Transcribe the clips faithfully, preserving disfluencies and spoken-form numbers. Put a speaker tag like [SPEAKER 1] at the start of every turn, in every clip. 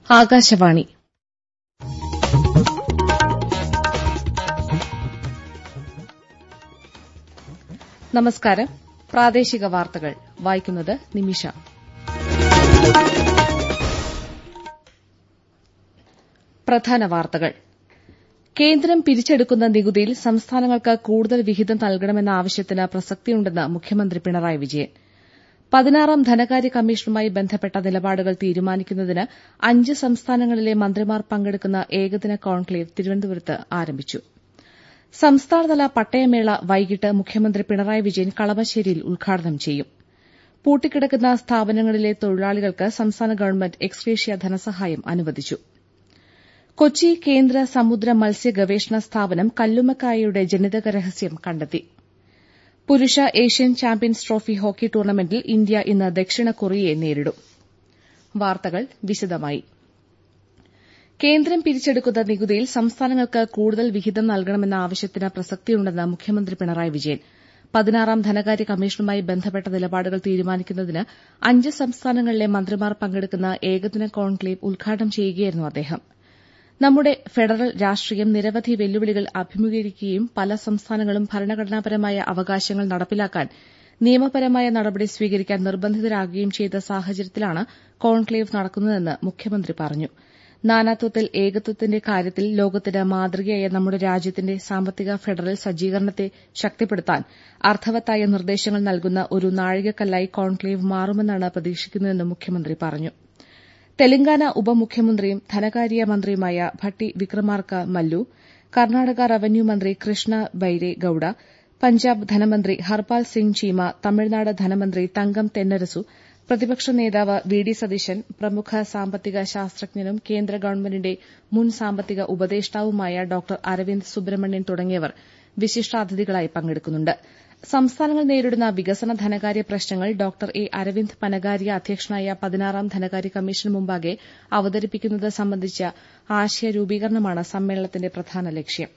[SPEAKER 1] ആകാശവാണി നമസ്കാരം. പ്രാദേശിക വാർത്തകൾ വായിക്കുന്നത് നിമിഷ. പ്രധാന വാർത്തകൾ. കേന്ദ്രം പിരിച്ചെടുക്കുന്ന നികുതിയിൽ സംസ്ഥാനങ്ങൾക്ക് കൂടുതൽ വിഹിതം നൽകണമെന്ന ആവശ്യത്തിന് പ്രസക്തിയുണ്ടെന്ന് മുഖ്യമന്ത്രി പിണറായി വിജയൻ. പതിനാറാം ധനകാര്യ കമ്മീഷനുമായി ബന്ധപ്പെട്ട നിലപാടുകൾ തീരുമാനിക്കുന്നതിന് അഞ്ച് സംസ്ഥാനങ്ങളിലെ മന്ത്രിമാർ പങ്കെടുക്കുന്ന ഏകദിന കോൺക്ലേവ് തിരുവനന്തപുരത്ത് ആരംഭിച്ചു. സംസ്ഥാനതല പട്ടയമേള വൈകിട്ട് മുഖ്യമന്ത്രി പിണറായി വിജയൻ കളമശ്ശേരിയിൽ ഉദ്ഘാടനം ചെയ്യും. പൂട്ടിക്കിടക്കുന്ന സ്ഥാപനങ്ങളിലെ തൊഴിലാളികൾക്ക് സംസ്ഥാന ഗവൺമെന്റ് എക്സ്ഗ്രേഷ്യ ധനസഹായം അനുവദിച്ചു. കൊച്ചി കേന്ദ്ര സമുദ്ര മത്സ്യ ഗവേഷണ സ്ഥാപനം കല്ലുമ്മക്കായയുടെ ജനിതക രഹസ്യം കണ്ടെത്തി. പുരുഷ ഏഷ്യൻ ചാമ്പ്യൻസ് ട്രോഫി ഹോക്കി ടൂർണമെന്റിൽ ഇന്ത്യ ഇന്ന് ദക്ഷിണ കൊറിയയെ നേരിടും. വാർത്തകൾ വിശദമായി. കേന്ദ്രം പിരിച്ചെടുക്കുന്ന നികുതിയിൽ സംസ്ഥാനങ്ങൾക്ക് കൂടുതൽ വിഹിതം നൽകണമെന്ന ആവശ്യത്തിന് പ്രസക്തിയുണ്ടെന്ന് മുഖ്യമന്ത്രി പിണറായി വിജയൻ. പതിനാറാം ധനകാര്യ കമ്മീഷനുമായി ബന്ധപ്പെട്ട നിലപാടുകൾ തീരുമാനിക്കുന്നതിന് അഞ്ച് സംസ്ഥാനങ്ങളിലെ മന്ത്രിമാർ പങ്കെടുക്കുന്ന ഏകദിന കോൺക്ലേവ് ഉദ്ഘാടനം ചെയ്യുകയായിരുന്നു അദ്ദേഹം. നമ്മുടെ ഫെഡറൽ രാഷ്ട്രീയം നിരവധി വെല്ലുവിളികൾ അഭിമുഖീകരിക്കുകയും പല സംസ്ഥാനങ്ങളും ഭരണഘടനാപരമായ അവകാശങ്ങൾ നടപ്പിലാക്കാൻ നിയമപരമായ നടപടി സ്വീകരിക്കാൻ നിർബന്ധിതരാകുകയും ചെയ്ത സാഹചര്യത്തിലാണ് കോൺക്ലേവ് നടക്കുന്നതെന്ന് മുഖ്യമന്ത്രി പറഞ്ഞു. നാനാത്വത്തിൽ ഏകത്വത്തിന്റെ കാര്യത്തിൽ ലോകത്തിന് മാതൃകയായ നമ്മുടെ രാജ്യത്തിന്റെ സാമ്പത്തിക ഫെഡറൽ സജ്ജീകരണത്തെ ശക്തിപ്പെടുത്താൻ അർത്ഥവത്തായ നിർദ്ദേശങ്ങൾ നൽകുന്ന ഒരു നാഴികക്കല്ലായി കോൺക്ലേവ് മാറുമെന്നാണ് പ്രതീക്ഷിക്കുന്നതെന്ന് മുഖ്യമന്ത്രി പറഞ്ഞു. തെലങ്കാന ഉപമുഖ്യമന്ത്രിയും ധനകാര്യ മന്ത്രിയുമായ ഭട്ടി വിക്രമാർക്ക മല്ലു, കർണാടക റവന്യൂ മന്ത്രി കൃഷ്ണ ബൈരെ ഗൌഡ, പഞ്ചാബ് ധനമന്ത്രി ഹർപാൽ സിംഗ് ചീമ, തമിഴ്നാട് ധനമന്ത്രി തങ്കം തെന്നരസു, പ്രതിപക്ഷ നേതാവ് വി ഡി സതീശൻ, പ്രമുഖ സാമ്പത്തിക ശാസ്ത്രജ്ഞനും കേന്ദ്ര ഗവൺമെന്റിന്റെ മുൻ സാമ്പത്തിക ഉപദേഷ്ടാവുമായ ഡോക്ടർ അരവിന്ദ് സുബ്രഹ്മണ്യൻ തുടങ്ങിയവർ വിശിഷ്ടാതിഥികളായി പങ്കെടുക്കുന്നുണ്ട്. സംസ്ഥാനങ്ങൾ നേരിടുന്ന വികസന ധനകാര്യ പ്രശ്നങ്ങൾ ഡോക്ടർ എ അരവിന്ദ് പനഗാരിയ അധ്യക്ഷനായ പതിനാറാം ധനകാര്യ കമ്മീഷന് മുമ്പാകെ അവതരിപ്പിക്കുന്നത് സംബന്ധിച്ച ആശയ രൂപീകരണമാണ് സമ്മേളനത്തിന്റെ പ്രധാന ലക്ഷ്യം.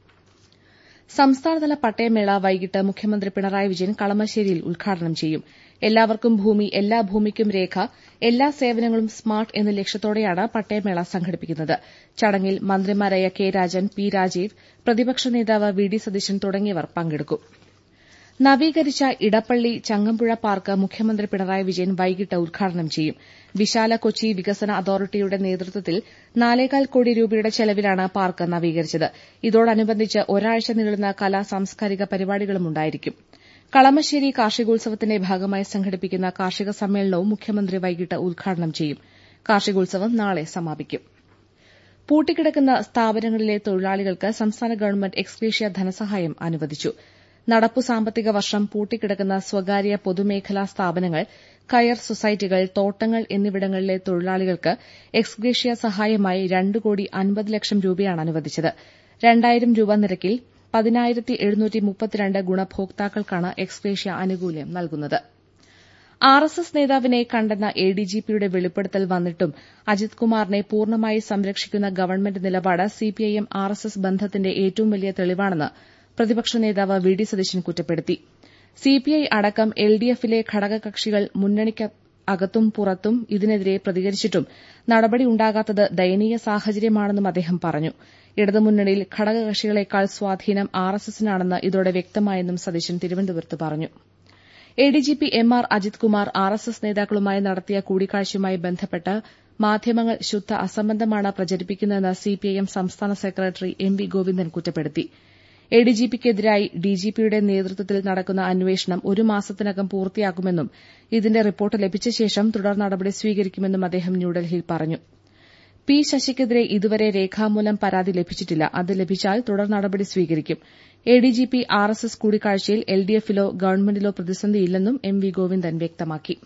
[SPEAKER 1] സംസ്ഥാനതല പട്ടയമേള വൈകിട്ട് മുഖ്യമന്ത്രി പിണറായി വിജയൻ കളമശ്ശേരിയിൽ ഉദ്ഘാടനം ചെയ്യും. എല്ലാവർക്കും ഭൂമി, എല്ലാ ഭൂമിക്കും രേഖ, എല്ലാ സേവനങ്ങളും സ്മാർട്ട് എന്ന ലക്ഷ്യത്തോടെയാണ് പട്ടയമേള സംഘടിപ്പിക്കുന്നത്. ചടങ്ങിൽ മന്ത്രിമാരായ കെ രാജൻ, പി രാജീവ്, പ്രതിപക്ഷ നേതാവ് വി ഡി സതീശൻ തുടങ്ങിയവർ പങ്കെടുക്കും. നവീകരിച്ച ഇടപ്പള്ളി ചങ്ങമ്പുഴ പാർക്ക് മുഖ്യമന്ത്രി പിണറായി വിജയൻ വൈകിട്ട് ഉദ്ഘാടനം ചെയ്യും. വിശാല കൊച്ചി വികസന അതോറിറ്റിയുടെ നേതൃത്വത്തിൽ നാലേകാൽ കോടി രൂപയുടെ ചെലവിലാണ് പാർക്ക് നവീകരിച്ചത്. ഇതോടനുബന്ധിച്ച് ഒരാഴ്ച നീളുന്ന കലാ സാംസ്കാരിക പരിപാടികളും ഉണ്ടായിരിക്കും. കളമശ്ശേരി കാർഷികോത്സവത്തിന്റെ ഭാഗമായി സംഘടിപ്പിക്കുന്ന കാർഷിക സമ്മേളനവും മുഖ്യമന്ത്രി വൈകിട്ട് ഉദ്ഘാടനം ചെയ്യും. കാർഷികോത്സവം നാളെ സമാപിക്കും. പൂട്ടിക്കിടക്കുന്ന സ്ഥാപനങ്ങളിലെ തൊഴിലാളികൾക്ക് സംസ്ഥാന ഗവൺമെന്റ് എക്സ്ഗ്രേഷ്യ ധനസഹായം അനുവദിച്ചു. നടപ്പു സാമ്പത്തിക വർഷം പൂട്ടിക്കിടക്കുന്ന സ്വകാര്യ പൊതുമേഖലാ സ്ഥാപനങ്ങൾ, കയർ സൊസൈറ്റികൾ, തോട്ടങ്ങൾ എന്നിവിടങ്ങളിലെ തൊഴിലാളികൾക്ക് എക്സ്ഗ്രേഷ്യ സഹായമായി രണ്ട് കോടി അൻപത് ലക്ഷം രൂപയാണ് അനുവദിച്ചത്. രണ്ടായിരം രൂപ നിരക്കിൽ പതിനായിരത്തി എഴുന്നൂറ്റി മുപ്പത്തിരണ്ട് ഗുണഭോക്താക്കൾക്കാണ് എക്സ്ഗ്രേഷ്യ ആനുകൂല്യം നൽകുന്നത്. ആർ എസ് എസ് നേതാവിനെ കണ്ടെന്ന എ ഡി ജി പിയുടെ വെളിപ്പെടുത്തൽ വന്നിട്ടും അജിത് കുമാറിനെ പൂർണ്ണമായി സംരക്ഷിക്കുന്ന ഗവൺമെന്റ് നിലപാട് സിപിഐഎം ആർ എസ് എസ് ബന്ധത്തിന്റെ ഏറ്റവും വലിയ തെളിവാണെന്ന് പ്രതിപക്ഷ നേതാവ് വി ഡി സതീശൻ കുറ്റപ്പെടുത്തി. സിപിഐ അടക്കം എൽ ഡി എഫിലെ ഘടകകക്ഷികൾ മുന്നണിക്കകത്തും പുറത്തും ഇതിനെതിരെ പ്രതികരിച്ചിട്ടും നടപടിയുണ്ടാകാത്തത് ദയനീയ സാഹചര്യമാണെന്നും അദ്ദേഹം പറഞ്ഞു. ഇടതുമുന്നണിയിൽ ഘടകകക്ഷികളെക്കാൾ സ്വാധീനം ആർ എസ് എസിനാണെന്ന് ഇതോടെ വ്യക്തമായെന്നും സതീശൻ തിരുവനന്തപുരത്ത് പറഞ്ഞു. A D G P M R Ajith Kumar R S S നേതാക്കളുമായി നടത്തിയ കൂടിക്കാഴ്ചയുമായി ബന്ധപ്പെട്ട് മാധ്യമങ്ങൾ ശുദ്ധ അസംബന്ധമാണ് പ്രചരിപ്പിക്കുന്നതെന്ന് സിപിഐഎം സംസ്ഥാന സെക്രട്ടറി എം വി ഗോവിന്ദൻ കുറ്റപ്പെടുത്തി. എ ഡി ജി പിക്കെതിരായി ഡി ജി പിയുടെ നേതൃത്വത്തിൽ നടക്കുന്ന അന്വേഷണം ഒരു മാസത്തിനകം പൂർത്തിയാക്കുമെന്നും ഇതിന്റെ റിപ്പോർട്ട് ലഭിച്ച ശേഷം തുടർ നടപടി സ്വീകരിക്കുമെന്നും അദ്ദേഹം ന്യൂഡൽഹിയിൽ പറഞ്ഞു. പി ശശിക്കെതിരെ ഇതുവരെ രേഖാമൂലം പരാതി ലഭിച്ചിട്ടില്ല. അത് ലഭിച്ചാൽ തുടർ നടപടി സ്വീകരിക്കും. A D G P R S S കൂടിക്കാഴ്ചയിൽ എൽ ഡി എഫിലോ ഗവൺമെന്റിലോ പ്രതിസന്ധിയില്ലെന്നും എം വി ഗോവിന്ദൻ വ്യക്തമാക്കി.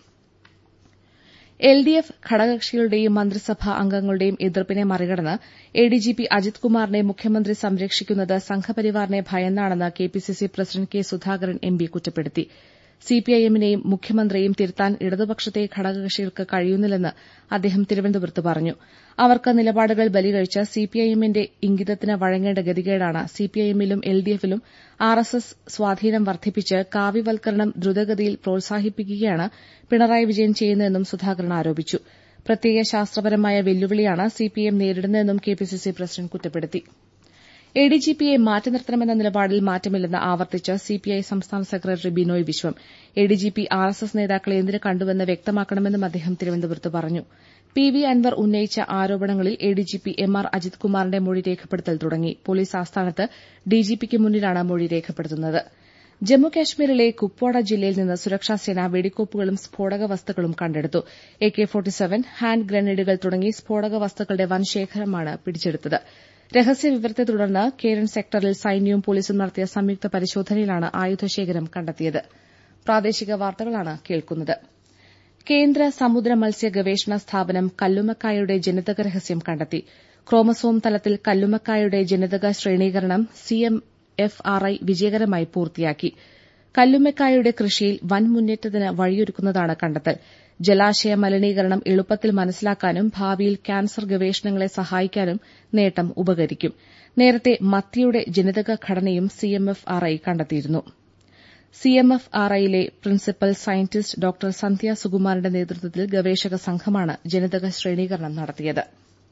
[SPEAKER 1] എൽ ഡി എഫ് ഘടകകക്ഷികളുടെയും മന്ത്രിസഭാ അംഗങ്ങളുടെയും എതിർപ്പിനെ മറികടന്ന് A D G P Ajith കുമാറിനെ മുഖ്യമന്ത്രി സംരക്ഷിക്കുന്നത് സംഘപരിവാറിനെ ഭയന്നാണെന്ന് K P C C president K Sudhakaran M P കുറ്റപ്പെടുത്തി. സിപിഐഎമ്മിനെയും മുഖ്യമന്ത്രിയെയും തിരുത്താൻ ഇടതുപക്ഷത്തെ ഘടകകക്ഷികൾക്ക് കഴിയുന്നില്ലെന്ന് അദ്ദേഹം തിരുവനന്തപുരത്ത് പറഞ്ഞു. അവർക്ക് നിലപാടുകൾ ബലികഴിച്ച് സിപിഐഎമ്മിന്റെ ഇംഗിതത്തിന് വഴങ്ങേണ്ട ഗതികേടാണ്. സിപിഐഎമ്മിലും എൽഡിഎഫിലും ആർഎസ്എസ് സ്വാധീനം വർദ്ധിപ്പിച്ച് കാവ്യവൽക്കരണം ദ്രുതഗതിയിൽ പ്രോത്സാഹിപ്പിക്കുകയാണ് പിണറായി വിജയൻ ചെയ്യുന്നതെന്നും സുധാകരൻ ആരോപിച്ചു. പ്രത്യേക ശാസ്ത്രപരമായ വെല്ലുവിളിയാണ് സിപിഎം നേരിടുന്നതെന്നും കെപിസിസി പ്രസിഡന്റ് കുറ്റപ്പെടുത്തി. എഡിജിപിയെ മാറ്റി നിർത്തണമെന്ന നിലപാടിൽ മാറ്റമില്ലെന്ന് ആവർത്തിച്ച് സിപിഐ സംസ്ഥാന secretary Binoy Viswam. ADGP RSS നേതാക്കളെ എന്തിന് കണ്ടുവെന്ന് വ്യക്തമാക്കണമെന്നും അദ്ദേഹം തിരുവനന്തപുരത്ത് പറഞ്ഞു. പി വി അൻവർ ഉന്നയിച്ച ആരോപണങ്ങളിൽ എഡിജിപി എം ആർ അജിത് കുമാറിന്റെ മൊഴി രേഖപ്പെടുത്തൽ തുടങ്ങി. പോലീസ് ആസ്ഥാനത്ത് ഡിജിപിക്ക് മുന്നിലാണ് മൊഴി രേഖപ്പെടുത്തുന്നത്. ജമ്മുകാശ്മീരിലെ കുപ്വാഡ ജില്ലയിൽ നിന്ന് സുരക്ഷാസേന വെടിക്കോപ്പുകളും സ്ഫോടക വസ്തുക്കളും കണ്ടെടുത്തു. എ കെ ഫോർട്ടിസെവൻ, ഹാൻഡ് ഗ്രനേഡുകൾ തുടങ്ങി സ്ഫോടക വസ്തുക്കളുടെ വൻ ശേഖരമാണ് പിടിച്ചെടുത്തത്. രഹസ്യവിവരത്തെ തുടർന്ന് കേരൻ സെക്ടറിൽ സൈന്യവും പോലീസും നടത്തിയ സംയുക്ത പരിശോധനയിലാണ് ആയുധശേഖരം കണ്ടെത്തിയത്. പ്രാദേശിക വാർത്തകളാണ് കേൾക്കുന്നത്. കേന്ദ്ര സമുദ്ര മത്സ്യ ഗവേഷണ സ്ഥാപനം കല്ലുമ്മക്കായയുടെ ജനിതക രഹസ്യം കണ്ടെത്തി. ക്രോമസോം തലത്തിൽ കല്ലുമ്മക്കായയുടെ ജനിതക ശ്രേണീകരണം C M F R I വിജയകരമായി പൂർത്തിയാക്കി. കല്ലുമ്മക്കായയുടെ കൃഷിയിൽ വൻ മുന്നേറ്റത്തിന് വഴിയൊരുക്കുന്നതാണ് കണ്ടെത്തൽ. ജലാശയ മലിനീകരണം എളുപ്പത്തിൽ മനസ്സിലാക്കാനും ഭാവിയിൽ ക്യാൻസർ ഗവേഷണങ്ങളെ സഹായിക്കാനും നേട്ടം ഉപകരിക്കും. നേരത്തെ മത്തിയുടെ ജനിതക ഘടനയും C M F R I കണ്ടെത്തിയിരുന്നു. സി എം എഫ് ആർ ഐയിലെ പ്രിൻസിപ്പൽ സയന്റിസ്റ്റ് ഡോക്ടർ സന്ധ്യ സുകുമാരന്റെ നേതൃത്വത്തിൽ ഗവേഷക സംഘമാണ് ജനിതക ശ്രേണീകരണം നടത്തിയത്.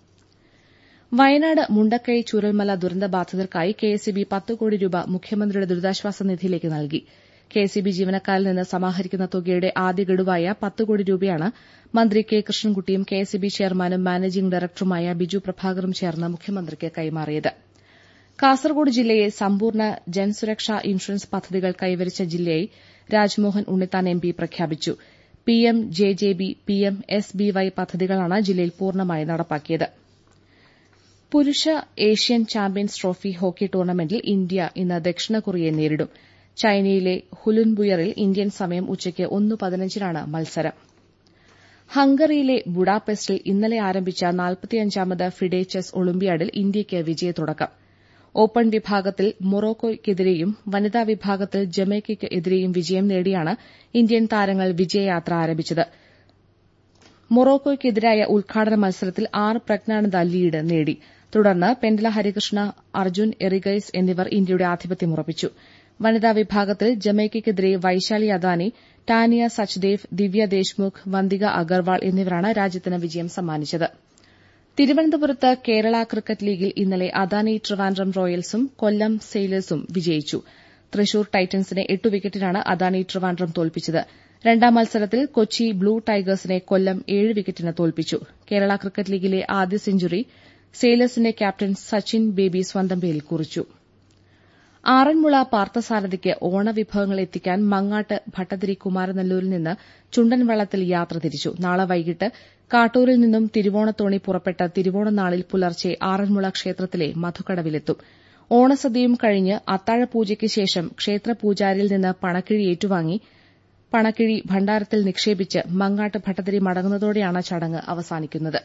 [SPEAKER 1] വയനാട് മുണ്ടക്കൈ ചൂരൽമല ദുരന്തബാധിതർക്കായി കെഎസ്ഇബി പത്ത് കോടി രൂപ മുഖ്യമന്ത്രിയുടെ ദുരിതാശ്വാസ നിധിയിലേക്ക് നൽകി. കെഎസ്ഇബി ജീവനക്കാരിൽ നിന്ന് സമാഹരിക്കുന്ന തുകയുടെ ആദ്യ ഗഡുവായ പത്ത് കോടി രൂപയാണ് മന്ത്രി കെ കൃഷ്ണൻകുട്ടിയും കെഎസ്ഇബി ചെയർമാനും മാനേജിംഗ് ഡയറക്ടറുമായ ബിജു പ്രഭാകറും ചേർന്ന് മുഖ്യമന്ത്രിക്ക് കൈമാറിയത്. കാസർകോട് ജില്ലയെ സമ്പൂർണ്ണ ജൻസുരക്ഷാ ഇൻഷുറൻസ് പദ്ധതികൾ കൈവരിച്ച ജില്ലയായി രാജ്മോഹൻ ഉണ്ണിത്താൻ എം പി പ്രഖ്യാപിച്ചു. PM J J B, PM S B Y പദ്ധതികളാണ് ജില്ലയിൽ പൂർണ്ണമായി നടപ്പാക്കിയത്. പുരുഷ ഏഷ്യൻ ചാമ്പ്യൻസ് ട്രോഫി ഹോക്കി ടൂർണമെന്റിൽ ഇന്ത്യ ഇന്ന് ദക്ഷിണ കൊറിയയെ നേരിടും. ചൈനയിലെ ഹുലുൻബുയറിൽ ഇന്ത്യൻ സമയം ഉച്ചയ്ക്ക് ഒന്ന് പതിനഞ്ചിനാണ് മത്സരം. ഹംഗറിയിലെ ബുഡാപെസ്റ്റിൽ ഇന്നലെ ആരംഭിച്ച നാൽപ്പത്തിയഞ്ചാമത് ഫിഡെ ചെസ് ഒളിമ്പ്യാഡിൽ ഇന്ത്യയ്ക്ക് വിജയത്തുടക്കം. ഓപ്പൺ വിഭാഗത്തിൽ മൊറോക്കോയ്ക്കെതിരെയും വനിതാ വിഭാഗത്തിൽ ജമൈക്കയ്ക്ക് എതിരെയും വിജയം നേടിയാണ് ഇന്ത്യൻ താരങ്ങൾ വിജയയാത്ര ആരംഭിച്ചത്. മൊറോക്കോയ്ക്കെതിരായ ഉദ്ഘാടന മത്സരത്തിൽ ആർ പ്രജ്ഞാനന്ദ ലീഡ് നേടി. തുടർന്ന് പെൻഡല ഹരികൃഷ്ണ, അർജുൻ എറിഗൈസ് എന്നിവർ ഇന്ത്യയുടെ ആധിപത്യം ഉറപ്പിച്ചു. വനിതാ വിഭാഗത്തിൽ ജമൈക്കയ്ക്കെതിരെ വൈശാലി അദാനി, ടാനിയ സച്ദേവ്, ദിവ്യ ദേശ്മുഖ്, വന്തിക അഗർവാൾ എന്നിവരാണ് രാജ്യത്തിന് വിജയം സമ്മാനിച്ചത്. തിരുവനന്തപുരത്ത് കേരള ക്രിക്കറ്റ് ലീഗിൽ ഇന്നലെ അദാനി ട്രിവാൻഡ്രം റോയൽസും കൊല്ലം സെയിലേഴ്സും വിജയിച്ചു. തൃശൂർ ടൈറ്റൻസിനെ എട്ട് വിക്കറ്റിനാണ് അദാനി ട്രിവാൻഡ്രം തോൽപ്പിച്ചത്. രണ്ടാം മത്സരത്തിൽ കൊച്ചി ബ്ലൂ ടൈഗേഴ്സിനെ കൊല്ലം ഏഴ് വിക്കറ്റിന് തോൽപ്പിച്ചു. കേരള ക്രിക്കറ്റ് ലീഗിലെ ആദ്യ സെഞ്ചുറി സെയിലേഴ്സിന്റെ ക്യാപ്റ്റൻ സച്ചിൻ ബേബി സ്വന്തം പേരിൽ കുറിച്ചു. ആറന്മുള പാർത്ഥസാരഥിക്ക് ഓണവിഭവങ്ങൾ എത്തിക്കാൻ മങ്ങാട്ട് ഭട്ടതിരി കുമാരനല്ലൂരിൽ നിന്ന് ചുണ്ടൻവള്ളത്തിൽ യാത്ര തിരിച്ചു. നാളെ വൈകിട്ട് കാട്ടൂരിൽ നിന്നും തിരുവോണത്തോണി പുറപ്പെട്ട തിരുവോണനാളിൽ പുലർച്ചെ ആറന്മുള ക്ഷേത്രത്തിലെ മധുക്കടവിലെത്തും. ഓണസദ്യയും കഴിഞ്ഞ് അത്താഴപൂജയ്ക്ക് ശേഷം ക്ഷേത്ര പൂജാരിയിൽ നിന്ന് പണക്കിഴി ഏറ്റുവാങ്ങി പണക്കിഴി ഭണ്ഡാരത്തിൽ നിക്ഷേപിച്ച് മങ്ങാട്ട് ഭട്ടതിരി മടങ്ങുന്നതോടെയാണ് ചടങ്ങ് അവസാനിക്കുന്നത്.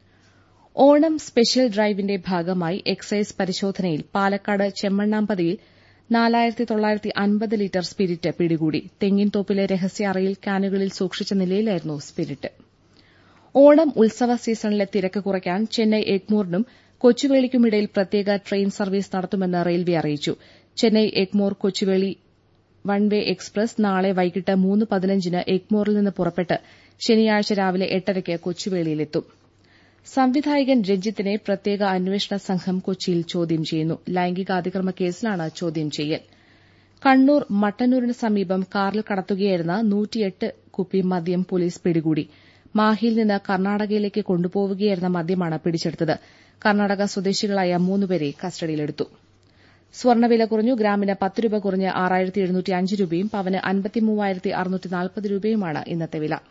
[SPEAKER 1] ഓണം സ്പെഷ്യൽ ഡ്രൈവിന്റെ ഭാഗമായി എക്സൈസ് പരിശോധനയിൽ പാലക്കാട് ചെമ്മണ്ണാമ്പതിയിൽ നാലായിരത്തി തൊള്ളായിരത്തി അൻപത് ലിറ്റർ സ്പിരിറ്റ് പിടികൂടി. തെങ്ങിൻതോപ്പിലെ രഹസ്യ അറയിൽ ക്യാനുകളിൽ സൂക്ഷിച്ച നിലയിലായിരുന്നു സ്പിരിറ്റ്. ഓണം ഉത്സവ സീസണിലെ തിരക്ക് കുറയ്ക്കാൻ ചെന്നൈ എഗ്മോറിനും കൊച്ചുവേളിക്കുമിടയിൽ പ്രത്യേക ട്രെയിൻ സർവീസ് നടത്തുമെന്ന് റെയിൽവേ അറിയിച്ചു. Chennai Egmore Kochuveli one way express നാളെ വൈകിട്ട് മൂന്ന് പതിനഞ്ചിന് എഗ്മോറിൽ നിന്ന് പുറപ്പെട്ട് ശനിയാഴ്ച രാവിലെ എട്ടരയ്ക്ക് കൊച്ചുവേളിയിലെത്തും. സംവിധായകൻ രഞ്ജിത്തിനെ പ്രത്യേക അന്വേഷണ സംഘം കൊച്ചിയിൽ ചോദ്യം ചെയ്യുന്നു. ലൈംഗികാതിക്രമ കേസിലാണ് ചോദ്യം ചെയ്യൽ. കണ്ണൂർ മട്ടന്നൂരിന് സമീപം കാറിൽ കടത്തുകയായിരുന്ന നൂറ്റിയെട്ട് കുപ്പി മദ്യം പോലീസ് പിടികൂടി. മാഹിയിൽ നിന്ന് കർണാടകയിലേക്ക് കൊണ്ടുപോവുകയായിരുന്ന മദ്യമാണ് പിടിച്ചെടുത്തത്. കർണാടക സ്വദേശികളായ മൂന്നുപേരെ കസ്റ്റഡിയിലെടുത്തു. സ്വർണ്ണവില കുറഞ്ഞു. ഗ്രാമിന് പത്ത് രൂപ കുറഞ്ഞ് ആറായിരത്തി എഴുന്നൂറ്റി അഞ്ച് രൂപയും പവന് അൻപത്തിമൂവായിരത്തി അറുന്നൂറ്റി നാൽപ്പത് രൂപയുമാണ് ഇന്നത്തെ വില.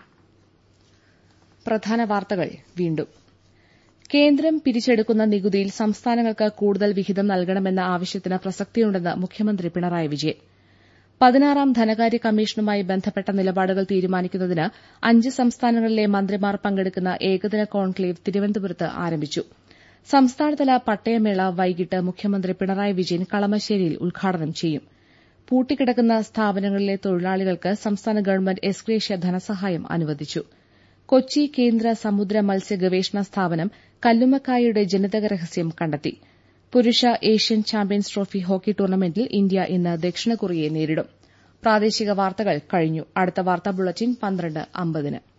[SPEAKER 1] പ്രധാന വാർത്തകൾ വീണ്ടും. കേന്ദ്രം പിരിച്ചെടുക്കുന്ന നികുതിയിൽ സംസ്ഥാനങ്ങൾക്ക് കൂടുതൽ വിഹിതം നൽകണമെന്ന ആവശ്യത്തിന് പ്രസക്തിയുണ്ടെന്ന് മുഖ്യമന്ത്രി പിണറായി വിജയൻ. പതിനാറാം ധനകാര്യ കമ്മീഷനുമായി ബന്ധപ്പെട്ട നിലപാടുകൾ തീരുമാനിക്കുന്നതിന് അഞ്ച് സംസ്ഥാനങ്ങളിലെ മന്ത്രിമാർ പങ്കെടുക്കുന്ന ഏകദിന കോൺക്ലേവ് തിരുവനന്തപുരത്ത് ആരംഭിച്ചു. സംസ്ഥാനതല പട്ടയമേള വൈകിട്ട് മുഖ്യമന്ത്രി പിണറായി വിജയൻ കളമശ്ശേരിയിൽ ഉദ്ഘാടനം ചെയ്യും. പൂട്ടിക്കിടക്കുന്ന സ്ഥാപനങ്ങളിലെ തൊഴിലാളികൾക്ക് സംസ്ഥാന ഗവൺമെന്റ് എക്സ്ഗ്രേഷ്യ ധനസഹായം അനുവദിച്ചു. കൊച്ചി കേന്ദ്ര സമുദ്ര മത്സ്യ ഗവേഷണ സ്ഥാപനം കല്ലുമ്മക്കായയുടെ ജനിതക രഹസ്യം കണ്ടെത്തി. പുരുഷ ഏഷ്യൻ ചാമ്പ്യൻസ് ട്രോഫി ഹോക്കി ടൂർണമെന്റിൽ ഇന്ത്യ ഇന്ന് ദക്ഷിണ കൊറിയയെ നേരിടും. പ്രാദേശിക വാർത്തകൾ കഴിഞ്ഞു. അടുത്ത വാർത്താ ബുള്ളറ്റിൻ പന്ത്രണ്ട് അമ്പതിന്.